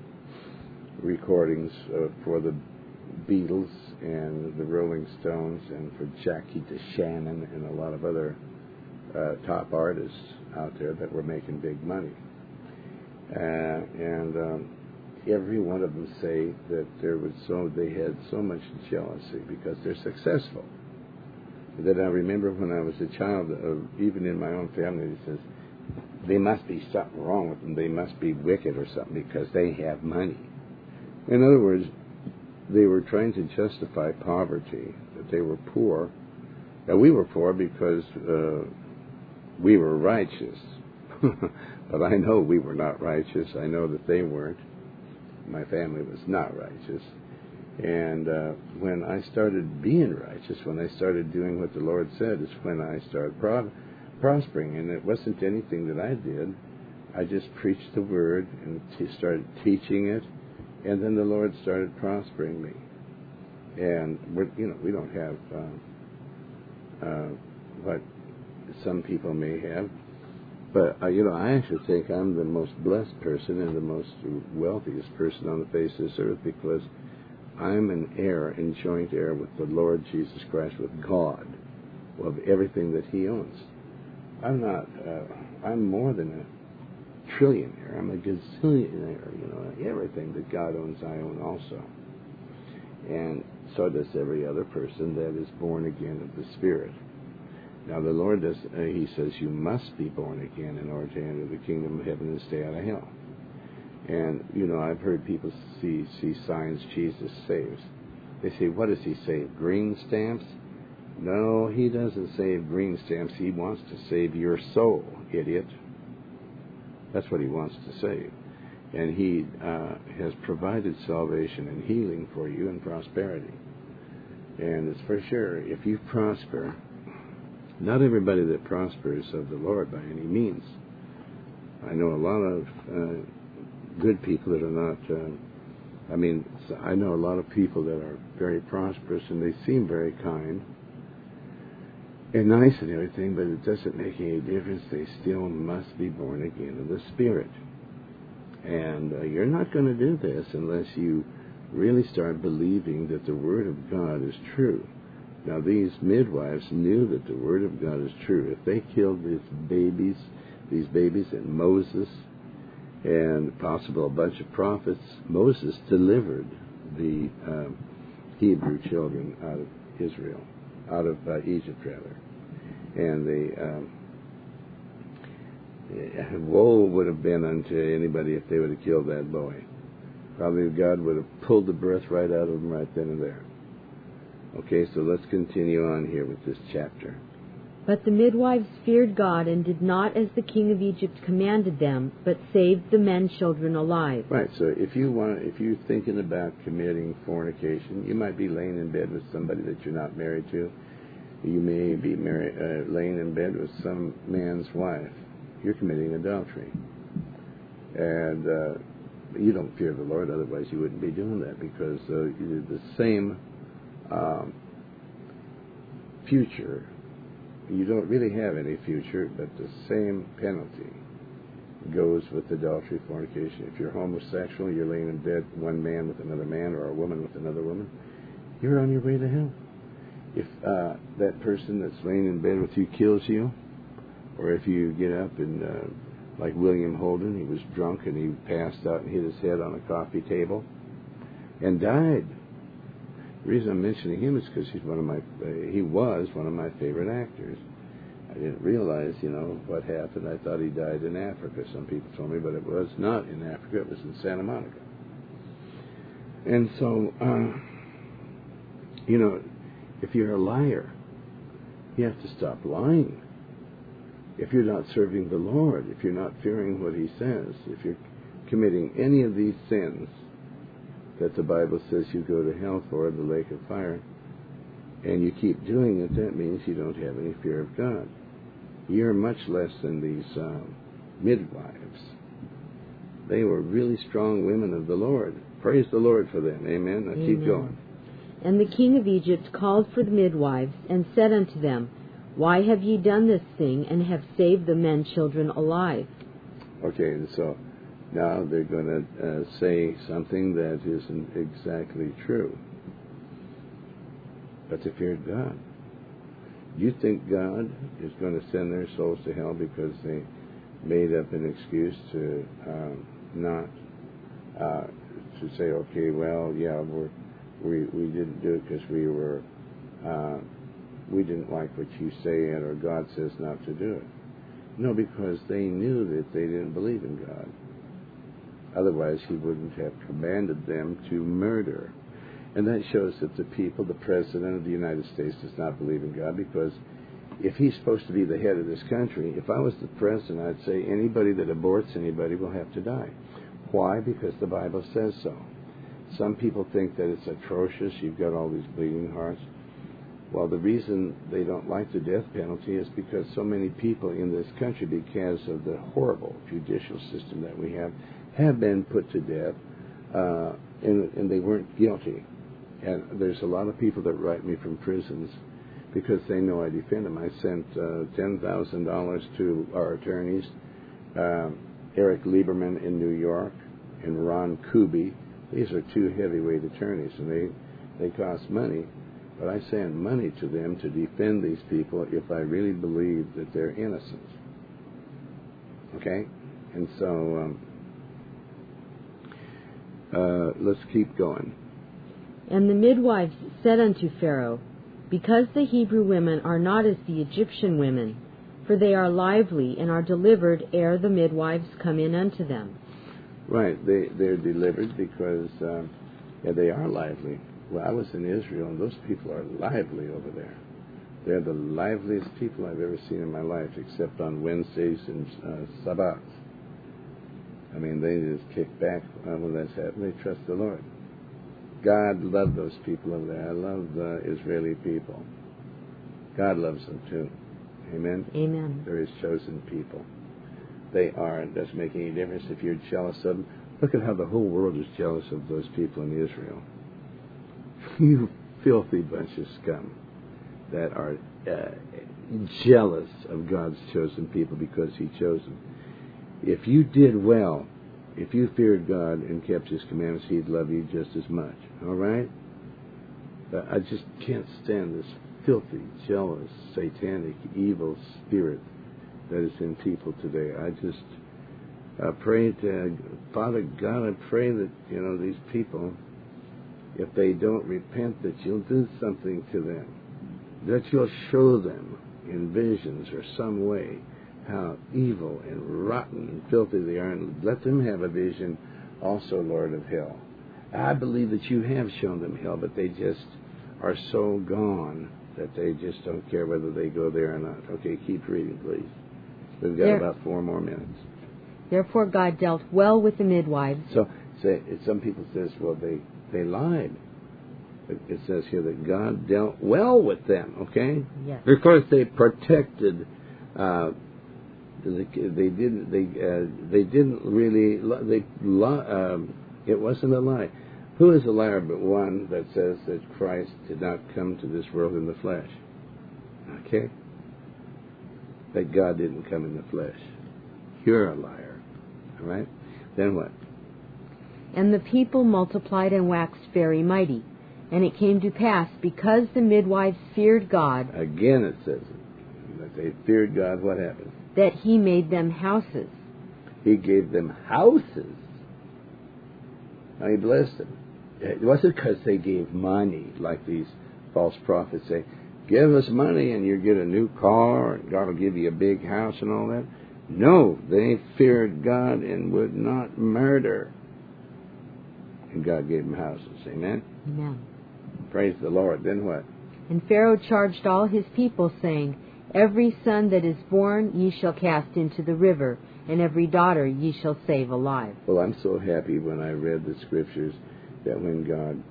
recordings uh, for the Beatles and the Rolling Stones, and for Jackie DeShannon and a lot of other uh, top artists out there that were making big money. Uh, and um, every one of them say that there was so they had so much jealousy because they're successful. That I remember when I was a child, uh, even in my own family, it says, there must be something wrong with them. They must be wicked or something because they have money. In other words, they were trying to justify poverty, that they were poor. Now, we were poor because uh, we were righteous. But I know we were not righteous. I know that they weren't. My family was not righteous. And uh, when I started being righteous, when I started doing what the Lord said, is when I started pro- prospering. And it wasn't anything that I did. I just preached the Word and t- started teaching it. And then the Lord started prospering me. And, we're, you know, we don't have uh, uh, what some people may have. But, uh, you know, I actually think I'm the most blessed person and the most wealthiest person on the face of this earth, because I'm an heir and joint heir with the Lord Jesus Christ, with God, of everything that He owns. I'm not, uh, I'm more than a trillionaire. I'm a gazillionaire, you know. Everything that God owns, I own also. And so does every other person that is born again of the Spirit. Now, the Lord does, uh, He says, you must be born again in order to enter the kingdom of heaven and stay out of hell. And, you know, I've heard people see see signs Jesus saves. They say, what does He save? Green stamps? No, He doesn't save green stamps. He wants to save your soul, idiot. That's what He wants to save. and He uh, has provided salvation and healing for you and prosperity. And it's for sure, if you prosper, not everybody that prospers of the Lord by any means. I know a lot of uh, good people that are not, uh, I mean, I know a lot of people that are very prosperous, and they seem very kind and nice and everything, but it doesn't make any difference. They still must be born again of the Spirit. And uh, you're not going to do this unless you really start believing that the Word of God is true. Now, these midwives knew that the Word of God is true. If they killed these babies, these babies and Moses and possible a bunch of prophets, Moses delivered the uh, Hebrew children out of Israel, out of uh, Egypt, rather. And the um, woe would have been unto anybody if they would have killed that boy. Probably God would have pulled the breath right out of him right then and there. Okay, so let's continue on here with this chapter. But the midwives feared God and did not as the king of Egypt commanded them, but saved the men children alive. Right, so if you want, if you're thinking about committing fornication, you might be laying in bed with somebody that you're not married to. You may be married, uh, laying in bed with some man's wife. You're committing adultery. And uh, you don't fear the Lord, otherwise you wouldn't be doing that, because uh, the same um, future, you don't really have any future, but the same penalty goes with adultery, fornication. If you're homosexual, you're laying in bed, one man with another man, or a woman with another woman, you're on your way to hell. If uh, that person that's laying in bed with you kills you, or if you get up and, uh, like William Holden, he was drunk and he passed out and hit his head on a coffee table and died. The reason I'm mentioning him is because he's one of my, uh, he was one of my favorite actors. I didn't realize, you know, what happened. I thought he died in Africa. Some people told me, but it was not in Africa. It was in Santa Monica. And so, uh, you know, if you're a liar, you have to stop lying. If you're not serving the Lord, if you're not fearing what He says, if you're committing any of these sins that the Bible says you go to hell for, the lake of fire, and you keep doing it, that means you don't have any fear of God. You're much less than these um, midwives. They were really strong women of the Lord. Praise the Lord for them. Amen. Now Amen. Keep going. And the king of Egypt called for the midwives, and said unto them, Why have ye done this thing, and have saved the men children alive? Okay, and so now they're going to uh, say something that isn't exactly true. But they feared God. You think God is going to send their souls to hell because they made up an excuse to um, not, uh, to say, okay, well, yeah, we're, we we didn't do it because we were, uh, we didn't like what you say, or God says not to do it. No, because they knew that they didn't believe in God. Otherwise, He wouldn't have commanded them to murder. And that shows that the people, the President of the United States, does not believe in God, because if he's supposed to be the head of this country, if I was the President, I'd say anybody that aborts anybody will have to die. Why? Because the Bible says so. Some people think that it's atrocious. You've got all these bleeding hearts. Well, the reason they don't like the death penalty is because so many people in this country, because of the horrible judicial system that we have, have been put to death, uh, and, and they weren't guilty. And there's a lot of people that write me from prisons because they know I defend them. I sent uh, ten thousand dollars to our attorneys, uh, Eric Lieberman in New York and Ron Kuby. These are two heavyweight attorneys, and they, they cost money. But I send money to them to defend these people if I really believe that they're innocent. Okay? And so, um, uh, let's keep going. And the midwives said unto Pharaoh, Because the Hebrew women are not as the Egyptian women, for they are lively, and are delivered ere the midwives come in unto them. Right, they, they're delivered because uh, yeah, they are lively. Well, I was in Israel, and those people are lively over there. They're the liveliest people I've ever seen in my life, except on Wednesdays and uh, Sabbats. I mean, they just kick back uh, when that's happening. They trust the Lord. God loved those people over there. I love the Israeli people. God loves them too. Amen? Amen. They're His chosen people. They are. It doesn't make any difference if you're jealous of them. Look at how the whole world is jealous of those people in Israel. You filthy bunch of scum that are uh, jealous of God's chosen people because He chose them. If you did well, if you feared God and kept His commandments, He'd love you just as much. All right? But I just can't stand this filthy, jealous, satanic, evil spirit that is in people today. I just uh, pray to Father God, I pray that, you know, these people, if they don't repent, that You'll do something to them, that You'll show them in visions or some way how evil and rotten and filthy they are, and let them have a vision also, Lord, of hell. I believe that You have shown them hell, but they just are so gone that they just don't care whether they go there or not. Okay, keep reading, please. We've got There, about four more minutes. Therefore God dealt well with the midwives. So, say, some people says, well, they, they lied. It, it says here that God dealt well with them, okay? Yes. Because they protected, uh, they, they didn't, they, uh, they didn't really, they, um, it wasn't a lie. Who is a liar but one that says that Christ did not come to this world in the flesh? Okay? That God didn't come in the flesh. You're a liar. All right? Then what? And the people multiplied and waxed very mighty. And it came to pass, because the midwives feared God... Again it says that they feared God. What happened? That He made them houses. He gave them houses. Now He blessed them. It wasn't because they gave money, like these false prophets say, give us money and you get a new car, and God will give you a big house and all that. No, they feared God and would not murder. And God gave them houses. Amen? Amen. Praise the Lord. Then what? And Pharaoh charged all his people, saying, Every son that is born ye shall cast into the river, and every daughter ye shall save alive. Well, I'm so happy when I read the scriptures that when God,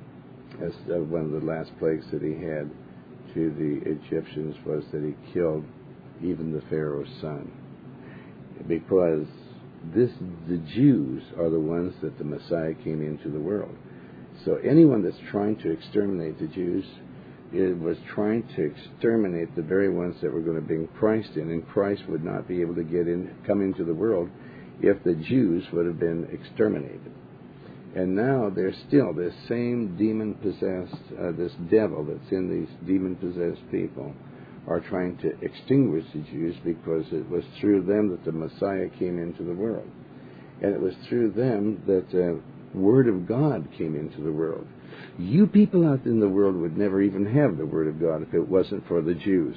as uh, one of the last plagues that He had to the Egyptians was that He killed even the Pharaoh's son. Because this, the Jews are the ones that the Messiah came into the world. So anyone that's trying to exterminate the Jews, it was trying to exterminate the very ones that were going to bring Christ in, and Christ would not be able to get in, come into the world if the Jews would have been exterminated. And now there's still this same demon-possessed, uh, this devil that's in these demon-possessed people are trying to extinguish the Jews because it was through them that the Messiah came into the world. And it was through them that the Word of God came into the world. You people out in the world would never even have the Word of God if it wasn't for the Jews.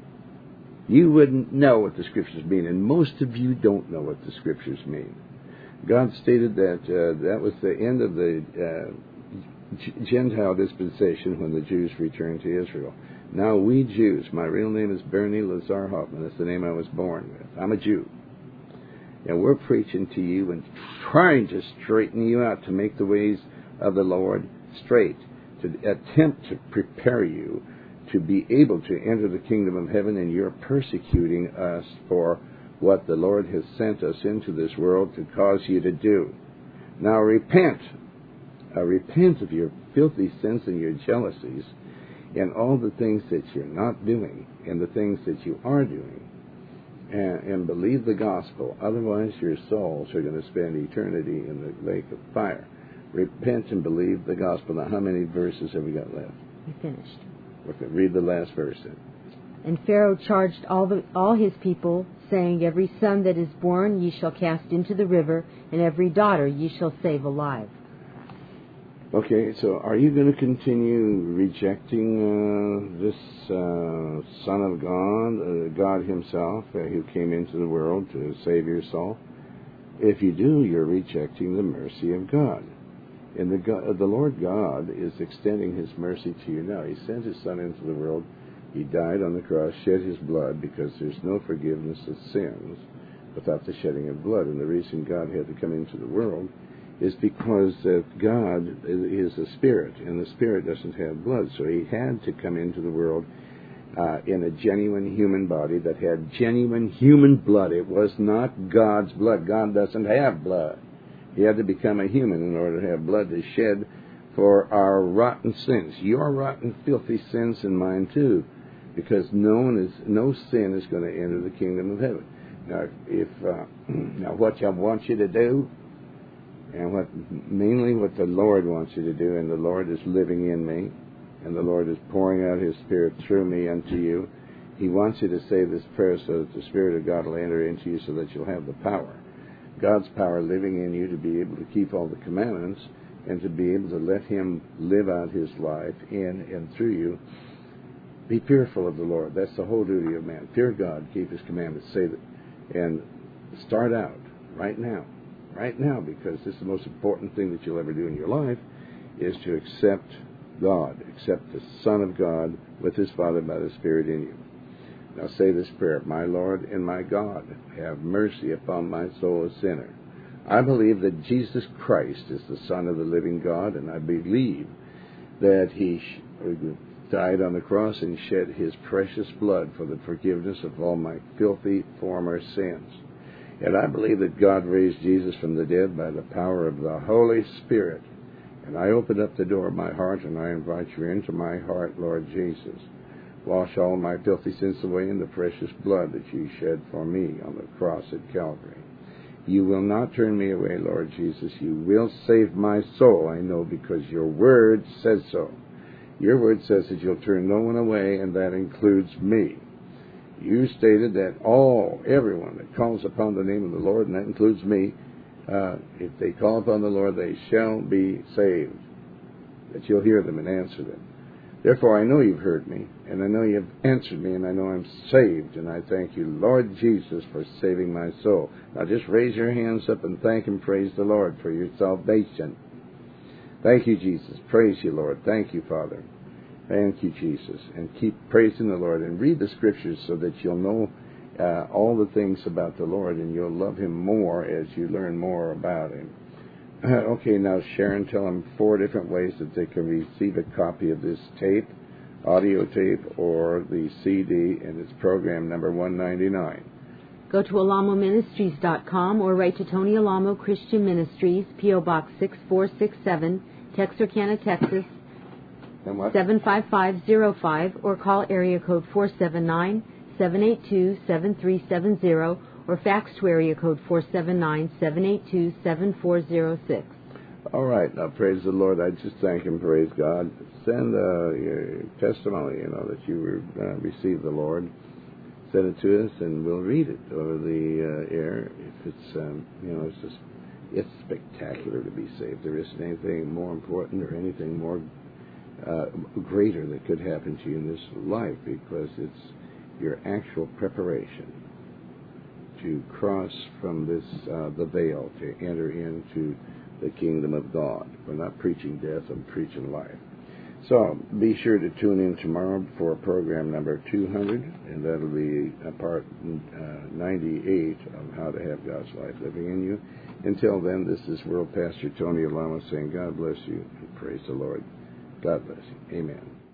You wouldn't know what the Scriptures mean, and most of you don't know what the Scriptures mean. God stated that uh, that was the end of the uh, G- Gentile dispensation when the Jews returned to Israel. Now we Jews, my real name is Bernie Lazar Hoffman. That's the name I was born with. I'm a Jew. And we're preaching to you and trying to straighten you out, to make the ways of the Lord straight, to attempt to prepare you to be able to enter the kingdom of heaven, and you're persecuting us for what the Lord has sent us into this world to cause you to do. Now repent. Uh, repent of your filthy sins and your jealousies and all the things that you're not doing and the things that you are doing, and, and believe the gospel. Otherwise, your souls are going to spend eternity in the lake of fire. Repent and believe the gospel. Now, how many verses have we got left? We finished. Okay, read the last verse then. And Pharaoh charged all the all his people, saying, Every son that is born ye shall cast into the river, and every daughter ye shall save alive. Okay, so are you going to continue rejecting uh, this uh, Son of God, uh, God Himself, uh, who came into the world to save your soul? If you do, you're rejecting the mercy of God. And the, God, the Lord God is extending His mercy to you now. He sent His Son into the world. He died on the cross, shed His blood, because there's no forgiveness of sins without the shedding of blood. And the reason God had to come into the world is because that God is a spirit, and the spirit doesn't have blood. So he had to come into the world uh, in a genuine human body that had genuine human blood. It was not God's blood. God doesn't have blood. He had to become a human in order to have blood to shed for our rotten sins. Your rotten, filthy sins and mine too, because no one is, no sin is going to enter the kingdom of heaven. Now, if uh, now what I want you to do, and what mainly what the Lord wants you to do, and the Lord is living in me, and the Lord is pouring out His Spirit through me unto you. He wants you to say this prayer so that the Spirit of God will enter into you, so that you'll have the power, God's power living in you, to be able to keep all the commandments and to be able to let Him live out His life in and through you. Be fearful of the Lord. That's the whole duty of man. Fear God, keep His commandments. Say that, and start out right now. Right now, because this is the most important thing that you'll ever do in your life, is to accept God, accept the Son of God with His Father by the Spirit in you. Now say this prayer: My Lord and my God, have mercy upon my soul, a sinner. I believe that Jesus Christ is the Son of the living God, and I believe that He died on the cross and shed His precious blood for the forgiveness of all my filthy former sins. And I believe that God raised Jesus from the dead by the power of the Holy Spirit. And I open up the door of my heart, and I invite you into my heart, Lord Jesus. Wash all my filthy sins away in the precious blood that you shed for me on the cross at Calvary. You will not turn me away, Lord Jesus. You will save my soul, I know, because your word says so. Your word says that you'll turn no one away, and that includes me. You stated that all, everyone that calls upon the name of the Lord, and that includes me, uh, if they call upon the Lord, they shall be saved. That you'll hear them and answer them. Therefore, I know you've heard me, and I know you've answered me, and I know I'm saved, and I thank you, Lord Jesus, for saving my soul. Now just raise your hands up and thank and praise the Lord for your salvation. Thank you, Jesus. Praise you, Lord. Thank you, Father. Thank you, Jesus. And keep praising the Lord, and read the Scriptures so that you'll know uh, all the things about the Lord, and you'll love Him more as you learn more about Him. Uh, okay, now, Sharon, tell them four different ways that they can receive a copy of this tape, audio tape, or the C D, and it's program number one ninety-nine. Go to alamo ministries dot com or write to Tony Alamo Christian Ministries, P O Box six four six seven, Texarkana, Texas, seven five five zero five, or call area code four seven nine, seven eight two, seven three seven zero, or fax to area code four seven nine, seven eight two, seven four zero six. All right. Now, praise the Lord. I just thank and praise God. Send uh, your testimony, you know, that you uh, received the Lord. Send it to us, and we'll read it over the uh, air. If it's, um, you know, it's just, it's spectacular to be saved. There isn't anything more important or anything more Uh, greater that could happen to you in this life, because it's your actual preparation to cross from this uh, the veil to enter into the kingdom of God. We're not preaching death, I'm preaching life. So be sure to tune in tomorrow for program number two hundred, and that'll be uh, part uh, ninety-eight of How to Have God's Life Living in You. Until then, this is World Pastor Tony Alamo saying God bless you and praise the Lord. God bless you. Amen.